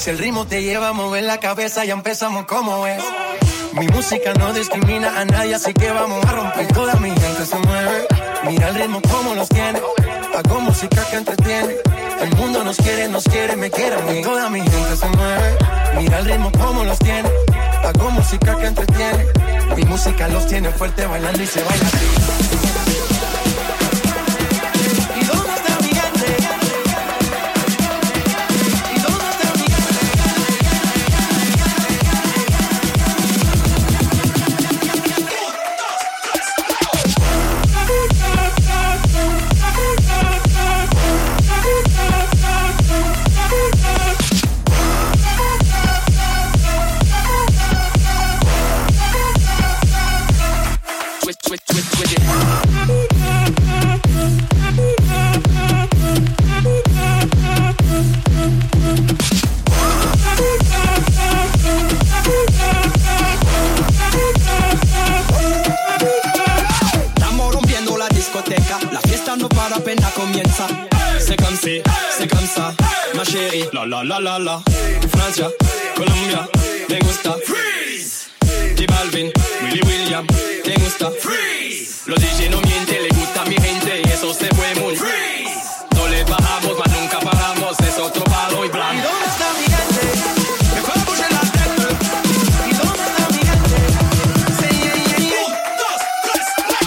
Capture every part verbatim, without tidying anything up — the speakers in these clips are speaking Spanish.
Si el ritmo te lleva a mover la cabeza, ya empezamos como es. Mi música no discrimina a nadie, así que vamos a romper. Toda mi gente se mueve, mira el ritmo como los tiene. Hago música que entretiene. El mundo nos quiere, nos quiere, me quiere a mí. Toda mi gente se mueve, mira el ritmo como los tiene. Hago música que entretiene. Mi música los tiene fuerte bailando y se baila así. La la la la la. Francia, Colombia, me gusta. Freeze. J Balvin, Willy William, me gusta. Freeze. Los D J no mienten, le gusta a mi gente y eso se fue muy. Freeze. No le bajamos, mas nunca paramos, es otro palo y blanco. ¿Y dónde está mi gente? Me fue a pushar la tête. ¿Y dónde está mi gente? Sí, yeah, yeah, yeah. Un, dos, tres,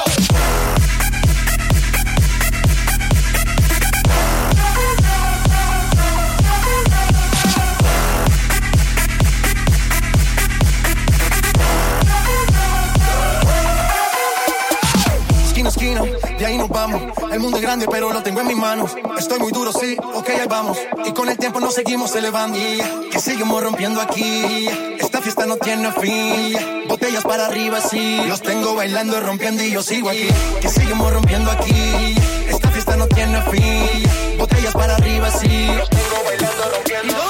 esquina, de ahí nos vamos. El mundo es grande, pero lo tengo en mis manos. Estoy muy duro, sí, ok, ahí vamos. Y con el tiempo nos seguimos elevando. Que seguimos rompiendo aquí. Esta fiesta no tiene fin. Botellas para arriba, sí. Los tengo bailando y rompiendo y yo sigo aquí. Que seguimos rompiendo aquí. Esta fiesta no tiene fin. Botellas para arriba, sí. Los tengo bailando y rompiendo.